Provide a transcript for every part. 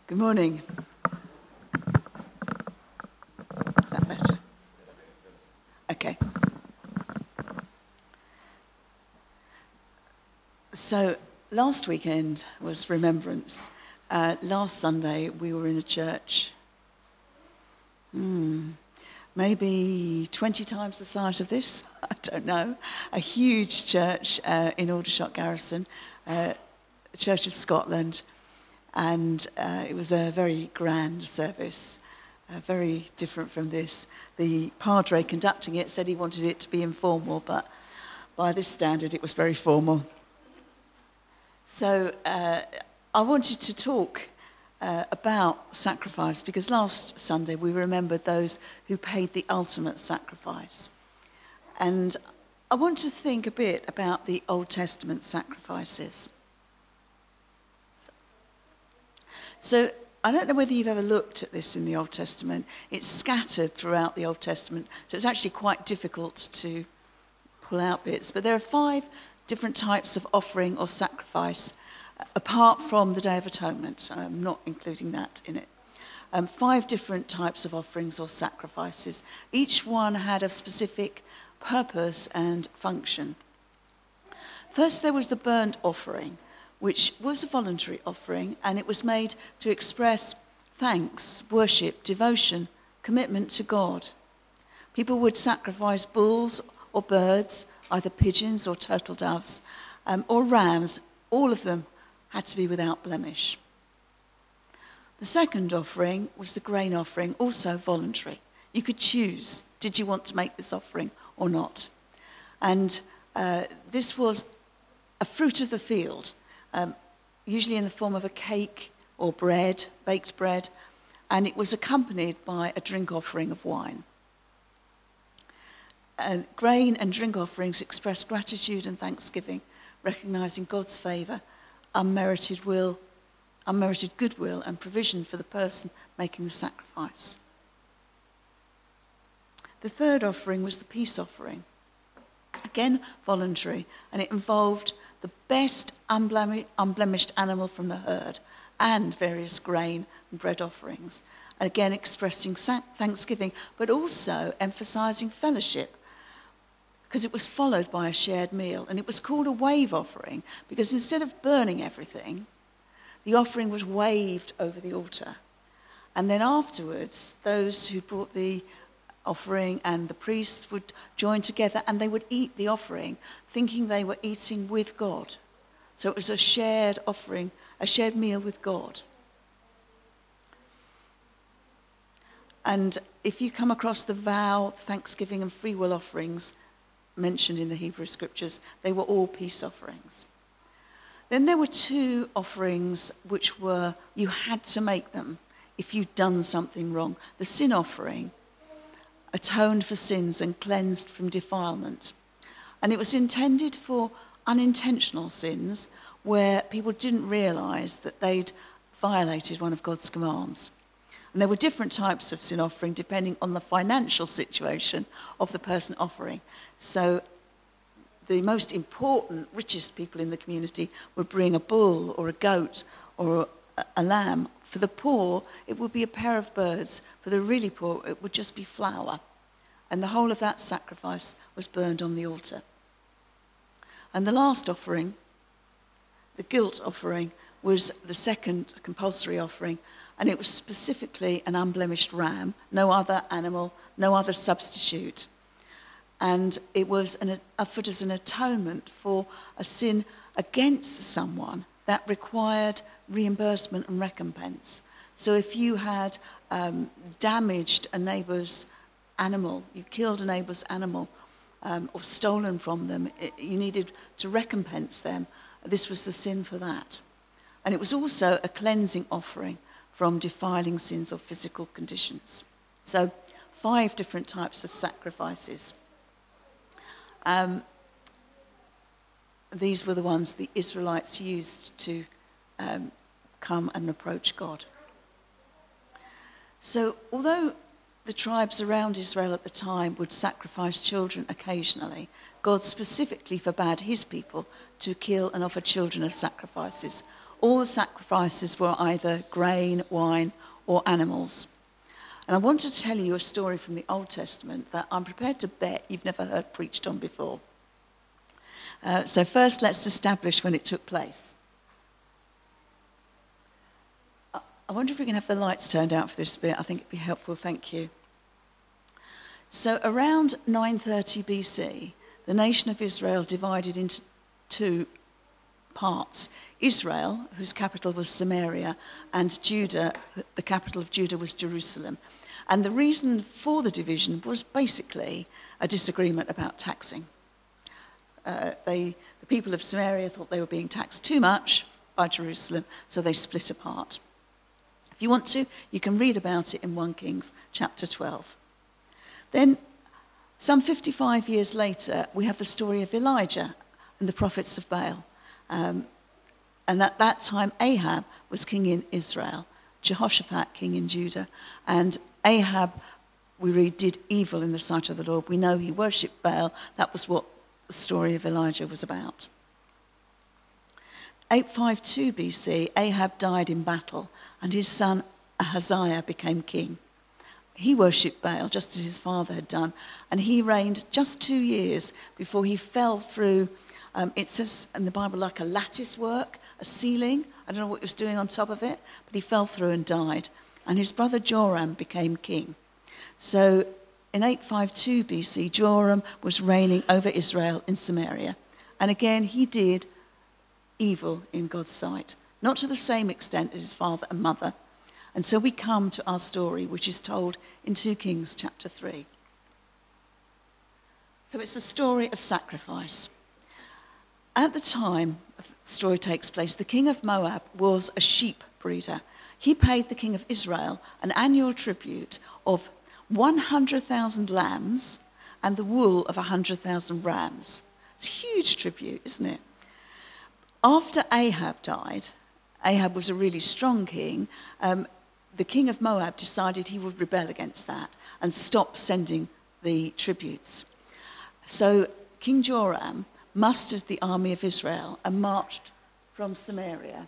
Good morning. Is that better? Okay. So last weekend was Remembrance. Last Sunday we were in a church, maybe 20 times the size of this, I don't know. A huge church in Aldershot Garrison, Church of Scotland. And it was a very grand service, very different from this. The padre conducting it said he wanted it to be informal, but by this standard it was very formal. So I wanted to talk about sacrifice, because last Sunday we remembered those who paid the ultimate sacrifice. And I want to think a bit about the Old Testament sacrifices. So I don't know whether you've ever looked at this in the Old Testament. It's scattered throughout the Old Testament, so it's actually quite difficult to pull out bits. But there are 5 different types of offering or sacrifice, apart from the Day of Atonement. I'm not including that in it. 5 different types of offerings or sacrifices. Each one had a specific purpose and function. First, there was the burnt offering, which was a voluntary offering, and it was made to express thanks, worship, devotion, commitment to God. People would sacrifice bulls or birds, either pigeons or turtle doves, or rams. All of them had to be without blemish. The second offering was the grain offering, also voluntary. You could choose, did you want to make this offering or not? And this was a fruit of the field, usually in the form of a cake or bread, baked bread, and it was accompanied by a drink offering of wine. Grain and drink offerings express gratitude and thanksgiving, recognizing God's favor, unmerited goodwill and provision for the person making the sacrifice. The third offering was the peace offering, again voluntary, and it involved the best unblemished animal from the herd and various grain and bread offerings, again expressing thanksgiving, but also emphasizing fellowship, because it was followed by a shared meal. And it was called a wave offering because instead of burning everything, the offering was waved over the altar. And then afterwards, those who brought the offering and the priests would join together and they would eat the offering, thinking they were eating with God. So it was a shared offering, a shared meal with God. And if you come across the vow, thanksgiving and free will offerings mentioned in the Hebrew scriptures, they were all peace offerings. Then there were 2 offerings which were, you had to make them if you'd done something wrong. The sin offering atoned for sins and cleansed from defilement. And it was intended for unintentional sins where people didn't realise that they'd violated one of God's commands. And there were different types of sin offering depending on the financial situation of the person offering. So the most important, richest people in the community would bring a bull or a goat or a lamb. For the poor, it would be a pair of birds. For the really poor, it would just be flour. And the whole of that sacrifice was burned on the altar. And the last offering, the guilt offering, was the second compulsory offering. And it was specifically an unblemished ram, no other animal, no other substitute. And it was offered as an atonement for a sin against someone that required reimbursement and recompense. So if you had damaged a neighbour's animal, you killed a neighbour's animal or stolen from them, you needed to recompense them. This was the sin for that. And it was also a cleansing offering from defiling sins or physical conditions. So 5 different types of sacrifices. These were the ones the Israelites used to come and approach God. So although the tribes around Israel at the time would sacrifice children occasionally, God specifically forbade his people to kill and offer children as sacrifices, all the sacrifices were either grain, wine, or animals. And I want to tell you a story from the Old Testament that I'm prepared to bet you've never heard preached on before. So first, let's establish when it took place. I wonder if we can have the lights turned out for this bit. I think it'd be helpful. Thank you. So around 930 BC, the nation of Israel divided into two parts. Israel, whose capital was Samaria, and Judah, the capital of Judah was Jerusalem. And the reason for the division was basically a disagreement about taxing. The people of Samaria thought they were being taxed too much by Jerusalem, so they split apart. If you want to, you can read about it in 1 Kings chapter 12. Then, some 55 years later, we have the story of Elijah and the prophets of Baal. And at that time, Ahab was king in Israel, Jehoshaphat king in Judah. And Ahab, we read, did evil in the sight of the Lord. We know he worshipped Baal. That was what the story of Elijah was about. 852 BC, Ahab died in battle, and his son Ahaziah became king. He worshipped Baal, just as his father had done, and he reigned just 2 years before he fell through, it says in the Bible, like a lattice work, a ceiling. I don't know what he was doing on top of it, but he fell through and died. And his brother Joram became king. So in 852 BC, Joram was reigning over Israel in Samaria. And again, he did evil in God's sight, not to the same extent as his father and mother. And so we come to our story, which is told in 2 Kings chapter 3. So it's a story of sacrifice. At the time the story takes place, the king of Moab was a sheep breeder. He paid the king of Israel an annual tribute of 100,000 lambs and the wool of 100,000 rams. It's a huge tribute, isn't it? After Ahab died, Ahab was a really strong king. The king of Moab decided he would rebel against that and stop sending the tributes. So King Joram mustered the army of Israel and marched from Samaria.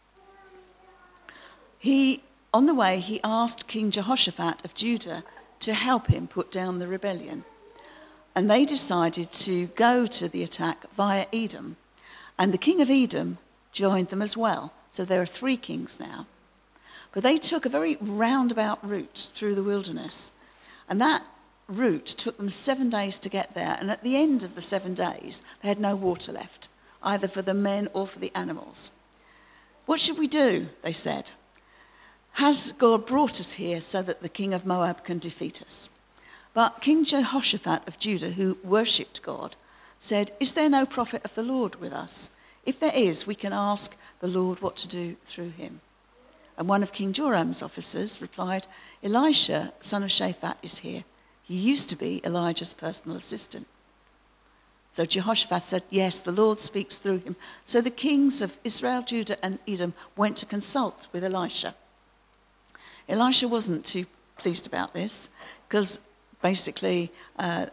On the way, he asked King Jehoshaphat of Judah to help him put down the rebellion. And they decided to go to the attack via Edom. And the king of Edom joined them as well. So there are 3 kings now. But they took a very roundabout route through the wilderness. And that route took them 7 days to get there. And at the end of the 7 days, they had no water left, either for the men or for the animals. What should we do? They said. Has God brought us here so that the king of Moab can defeat us? But King Jehoshaphat of Judah, who worshipped God, said, is there no prophet of the Lord with us? If there is, we can ask the Lord what to do through him. And one of King Joram's officers replied, Elisha, son of Shaphat, is here. He used to be Elijah's personal assistant. So Jehoshaphat said, yes, the Lord speaks through him. So the kings of Israel, Judah, and Edom went to consult with Elisha. Elisha wasn't too pleased about this, because basically the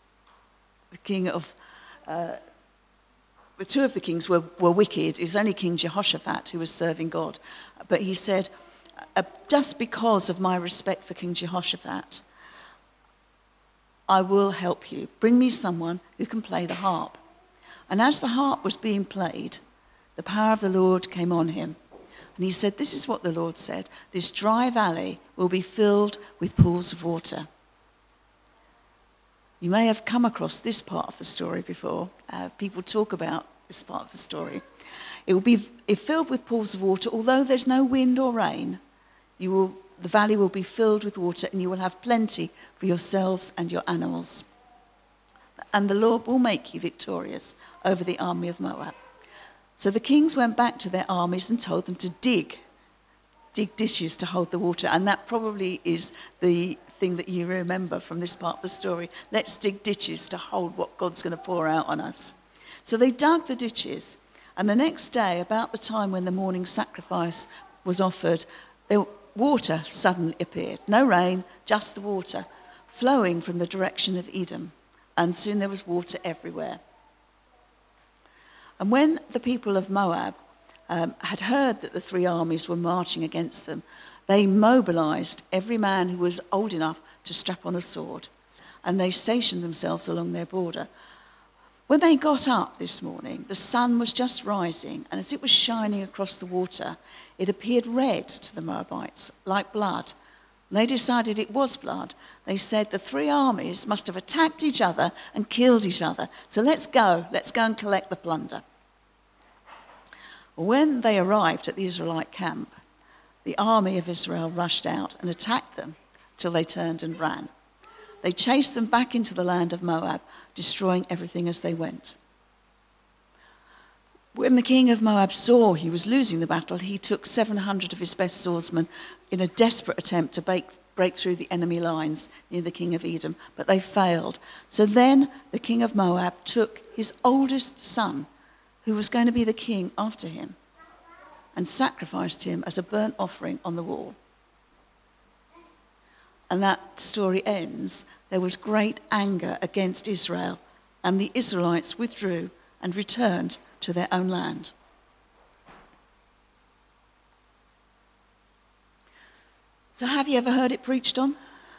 two of the kings were wicked. It was only King Jehoshaphat who was serving God. But he said, just because of my respect for King Jehoshaphat, I will help you. Bring me someone who can play the harp. And as the harp was being played, the power of the Lord came on him. And he said, this is what the Lord said, this dry valley will be filled with pools of water. You may have come across this part of the story before. People talk about this part of the story. It will be filled with pools of water. Although there's no wind or rain, the valley will be filled with water, and you will have plenty for yourselves and your animals. And the Lord will make you victorious over the army of Moab. So the kings went back to their armies and told them to dig ditches to hold the water. And that probably is the thing that you remember from this part of the story. Let's dig ditches to hold what God's going to pour out on us. So they dug the ditches. And the next day, about the time when the morning sacrifice was offered, water suddenly appeared. No rain, just the water, flowing from the direction of Edom. And soon there was water everywhere. And when the people of Moab had heard that the three armies were marching against them, they mobilized every man who was old enough to strap on a sword, and they stationed themselves along their border. When they got up this morning, the sun was just rising, and as it was shining across the water, it appeared red to the Moabites, like blood. They decided it was blood. They said the three armies must have attacked each other and killed each other. So let's go and collect the plunder. When they arrived at the Israelite camp, the army of Israel rushed out and attacked them till they turned and ran. They chased them back into the land of Moab, destroying everything as they went. When the king of Moab saw he was losing the battle, he took 700 of his best swordsmen in a desperate attempt to break through the enemy lines near the king of Edom, but they failed. So then the king of Moab took his oldest son, who was going to be the king after him, and sacrificed him as a burnt offering on the wall. And that story ends. There was great anger against Israel, and the Israelites withdrew and returned to their own land. So have you ever heard it preached on?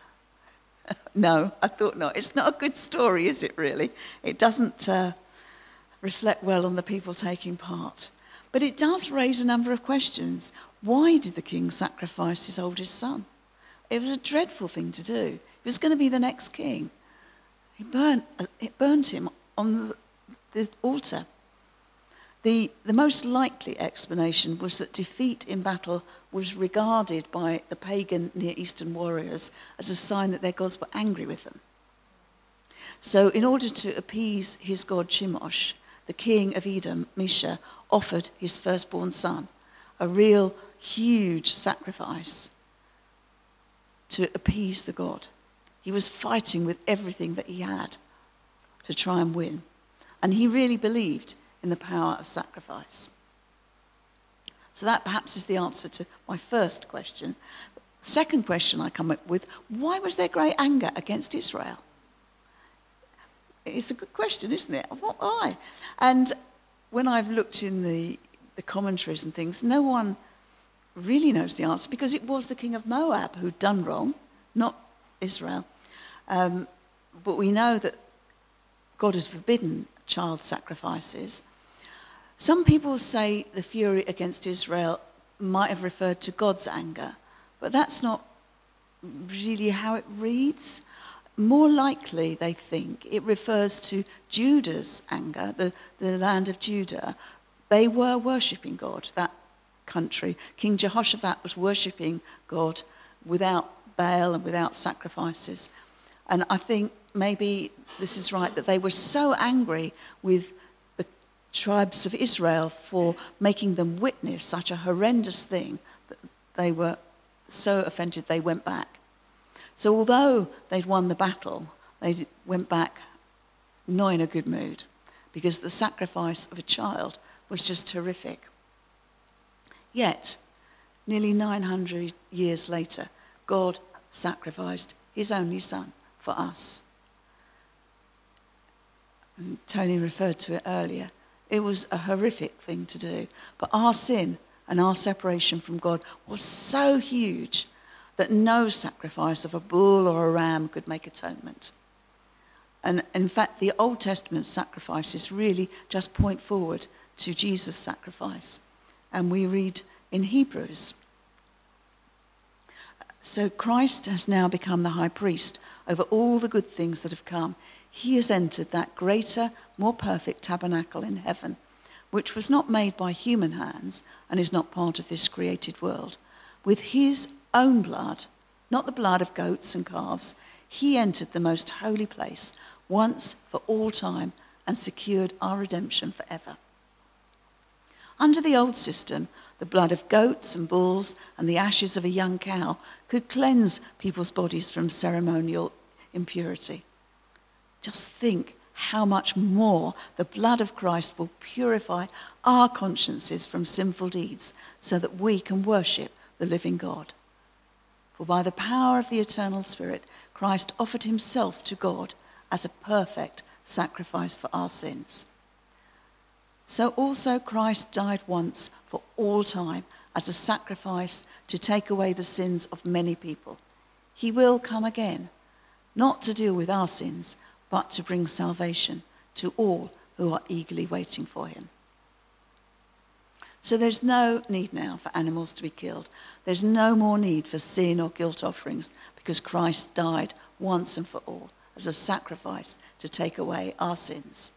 No, I thought not. It's not a good story, is it really? It doesn't reflect well on the people taking part. But it does raise a number of questions. Why did the king sacrifice his oldest son? It was a dreadful thing to do. He was going to be the next king. It burnt him on the altar. The most likely explanation was that defeat in battle was regarded by the pagan Near Eastern warriors as a sign that their gods were angry with them. So in order to appease his god Chemosh, the king of Edom, Mesha, offered his firstborn son, a real huge sacrifice to appease the god. He was fighting with everything that he had to try and win. And he really believed in the power of sacrifice. So that perhaps is the answer to my first question. The second question I come up with, why was there great anger against Israel? It's a good question, isn't it? Why? And when I've looked in the commentaries and things, no one really knows the answer, because it was the king of Moab who'd done wrong, not Israel. But we know that God has forbidden child sacrifices. Some people say the fury against Israel might have referred to God's anger, but that's not really how it reads. More likely, they think, it refers to Judah's anger, the land of Judah. They were worshipping God, that country. King Jehoshaphat was worshipping God without Baal and without sacrifices. And I think maybe this is right, that they were so angry with the tribes of Israel for making them witness such a horrendous thing that they were so offended they went back. So although they'd won the battle, they went back not in a good mood, because the sacrifice of a child was just horrific. Yet, nearly 900 years later, God sacrificed his only son for us. And Tony referred to it earlier. It was a horrific thing to do. But our sin and our separation from God was so huge that no sacrifice of a bull or a ram could make atonement. And in fact, the Old Testament sacrifices really just point forward to Jesus' sacrifice. And we read in Hebrews. So Christ has now become the high priest over all the good things that have come. He has entered that greater, more perfect tabernacle in heaven, which was not made by human hands and is not part of this created world. With his own blood, not the blood of goats and calves, he entered the most holy place once for all time and secured our redemption forever. Under the old system, the blood of goats and bulls and the ashes of a young cow could cleanse people's bodies from ceremonial impurity. Just think how much more the blood of Christ will purify our consciences from sinful deeds so that we can worship the living God. For by the power of the eternal Spirit, Christ offered himself to God as a perfect sacrifice for our sins. So also Christ died once for all time as a sacrifice to take away the sins of many people. He will come again, not to deal with our sins, but to bring salvation to all who are eagerly waiting for him. So there's no need now for animals to be killed. There's no more need for sin or guilt offerings because Christ died once and for all as a sacrifice to take away our sins.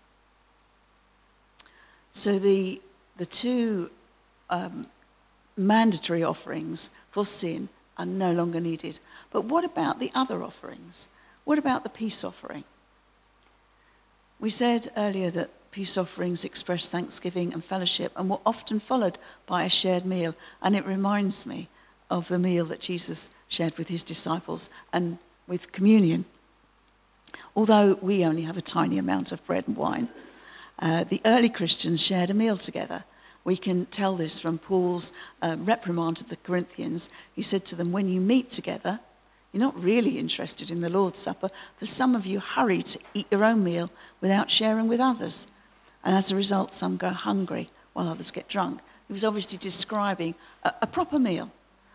So the two mandatory offerings for sin are no longer needed. But what about the other offerings? What about the peace offering? We said earlier that peace offerings express thanksgiving and fellowship and were often followed by a shared meal. And it reminds me of the meal that Jesus shared with his disciples and with communion. Although we only have a tiny amount of bread and wine, the early Christians shared a meal together. We can tell this from Paul's reprimand to the Corinthians. He said to them, when you meet together, you're not really interested in the Lord's Supper, for some of you hurry to eat your own meal without sharing with others. And as a result, some go hungry while others get drunk. He was obviously describing a proper meal.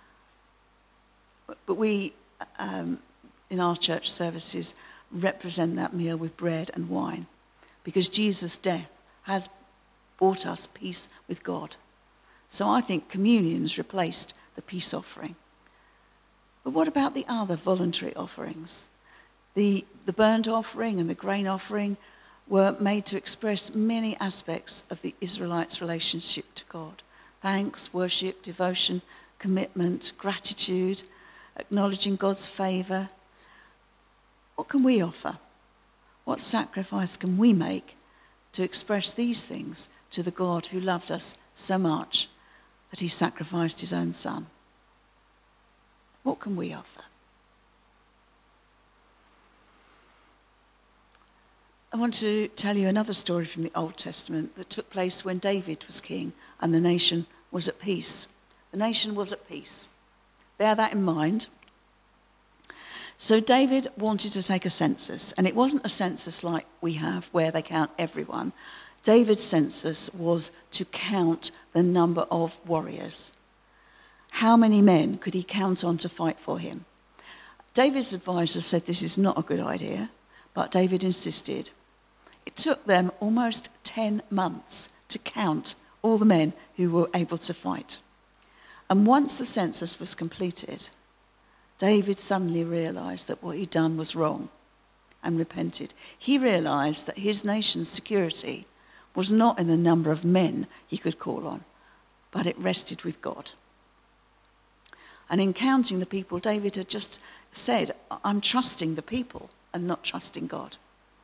But we, in our church services, represent that meal with bread and wine, because Jesus' death has brought us peace with God. So I think communion's replaced the peace offering. But what about the other voluntary offerings? The burnt offering and the grain offering were made to express many aspects of the Israelites' relationship to God. Thanks, worship, devotion, commitment, gratitude, acknowledging God's favour. What can we offer? What sacrifice can we make to express these things to the God who loved us so much that he sacrificed his own son? What can we offer? I want to tell you another story from the Old Testament that took place when David was king and the nation was at peace. The nation was at peace. Bear that in mind. So David wanted to take a census, and it wasn't a census like we have where they count everyone. David's census was to count the number of warriors. How many men could he count on to fight for him? David's advisors said this is not a good idea, but David insisted. It took them almost 10 months to count all the men who were able to fight. And once the census was completed, David suddenly realized that what he'd done was wrong and repented. He realized that his nation's security was not in the number of men he could call on, but it rested with God. And in counting the people, David had just said, I'm trusting the people and not trusting God.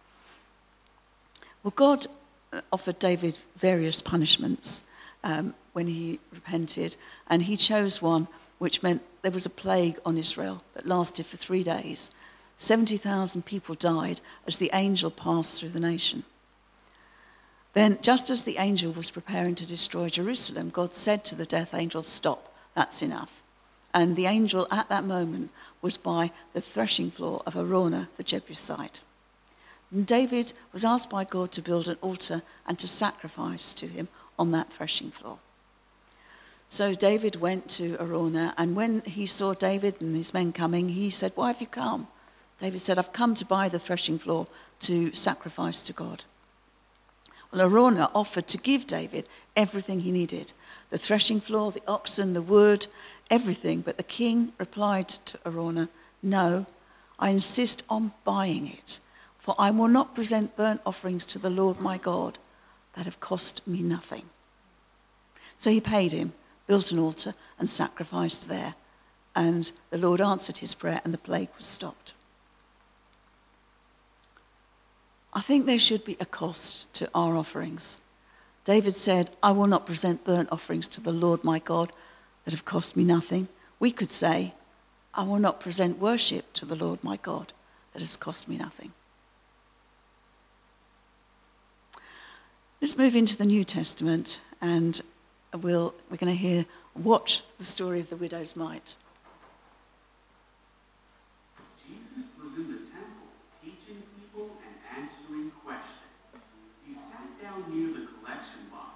Well, God offered David various punishments when he repented, and he chose one which meant there was a plague on Israel that lasted for 3 days. 70,000 people died as the angel passed through the nation. Then, just as the angel was preparing to destroy Jerusalem, God said to the death angel, stop, that's enough. And the angel at that moment was by the threshing floor of Araunah the Jebusite. And David was asked by God to build an altar and to sacrifice to him on that threshing floor. So David went to Araunah, and when he saw David and his men coming, he said, why have you come? David said, I've come to buy the threshing floor to sacrifice to God. Well, Araunah offered to give David everything he needed. The threshing floor, the oxen, the wood, everything. But the king replied to Araunah, no, I insist on buying it, for I will not present burnt offerings to the Lord my God that have cost me nothing. So he paid him, built an altar and sacrificed there. And the Lord answered his prayer and the plague was stopped. I think there should be a cost to our offerings. David said, I will not present burnt offerings to the Lord my God that have cost me nothing. We could say, I will not present worship to the Lord my God that has cost me nothing. Let's move into the New Testament, and we're going to watch the story of the widow's mite. Jesus was in the temple, teaching people and answering questions. He sat down near the collection box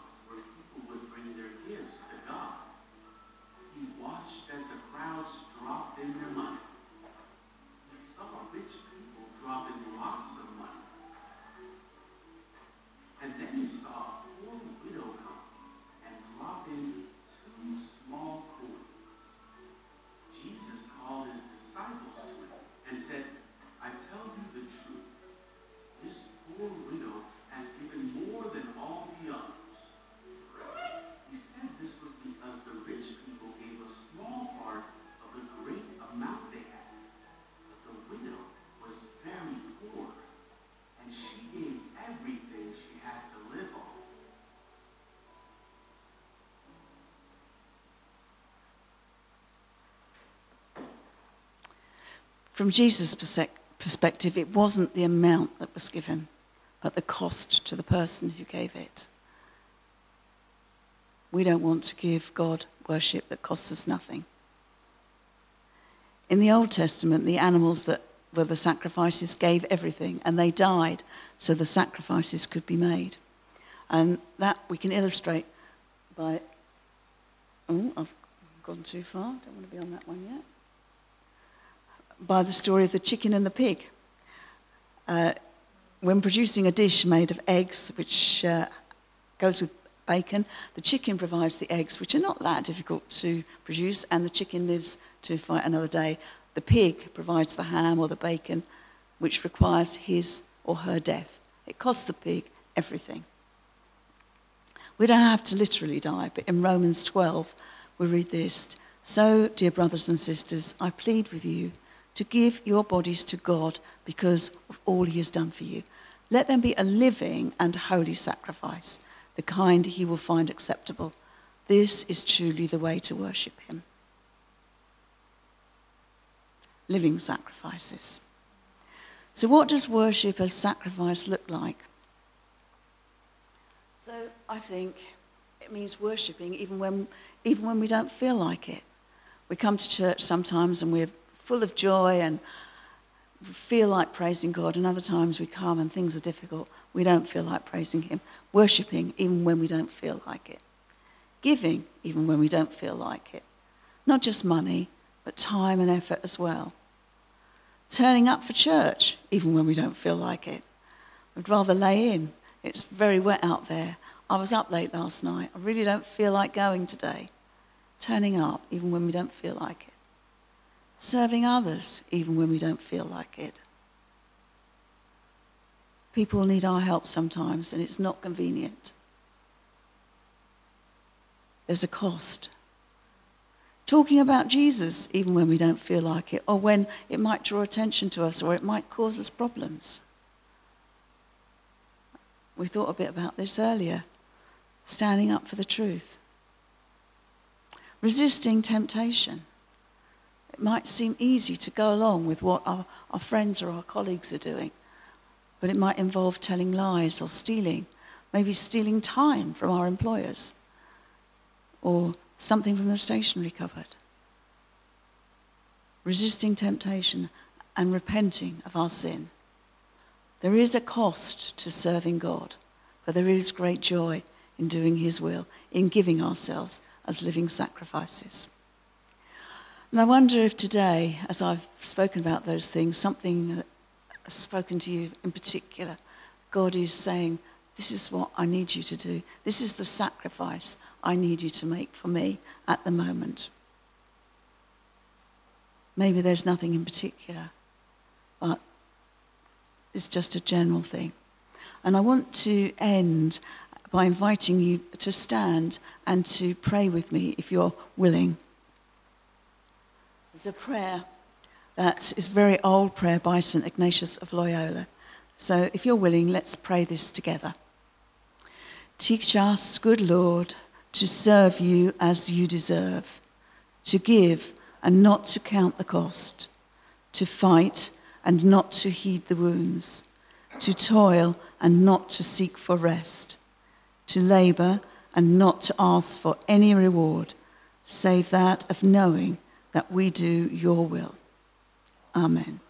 From Jesus' perspective, it wasn't the amount that was given, but the cost to the person who gave it. We don't want to give God worship that costs us nothing. In the Old Testament, the animals that were the sacrifices gave everything, and they died so the sacrifices could be made. And that we can illustrate by... Oh, I've gone too far. Don't want to be on that one yet. By the story of the chicken and the pig. When producing a dish made of eggs, which goes with bacon, the chicken provides the eggs, which are not that difficult to produce, and the chicken lives to fight another day. The pig provides the ham or the bacon, which requires his or her death. It costs the pig everything. We don't have to literally die, but in Romans 12, we read this: "So, dear brothers and sisters, I plead with you to give your bodies to God because of all he has done for you. Let them be a living and holy sacrifice, the kind he will find acceptable. This is truly the way to worship him." Living sacrifices. So what does worship as sacrifice look like? So I think it means worshipping even when we don't feel like it. We come to church sometimes and we're full of joy and feel like praising God, and other times we come and things are difficult. We don't feel like praising him. Worshipping even when we don't feel like it. Giving even when we don't feel like it. Not just money, but time and effort as well. Turning up for church even when we don't feel like it. We'd rather lay in. It's very wet out there. I was up late last night. I really don't feel like going today. Turning up even when we don't feel like it. Serving others even when we don't feel like it. People need our help sometimes and it's not convenient. There's a cost. Talking about Jesus even when we don't feel like it, or when it might draw attention to us or it might cause us problems. We thought a bit about this earlier. Standing up for the truth. Resisting temptation. It might seem easy to go along with what our friends or our colleagues are doing, but it might involve telling lies or stealing, maybe stealing time from our employers, or something from the stationery cupboard. Resisting temptation and repenting of our sin. There is a cost to serving God, but there is great joy in doing his will, in giving ourselves as living sacrifices. And I wonder if today, as I've spoken about those things, something has spoken to you in particular. God is saying, this is what I need you to do. This is the sacrifice I need you to make for me at the moment. Maybe there's nothing in particular, but it's just a general thing. And I want to end by inviting you to stand and to pray with me if you're willing. There's a prayer that is a very old prayer by St. Ignatius of Loyola. So if you're willing, let's pray this together. Teach us, good Lord, to serve you as you deserve, to give and not to count the cost, to fight and not to heed the wounds, to toil and not to seek for rest, to labour and not to ask for any reward, save that of knowing that we do your will. Amen.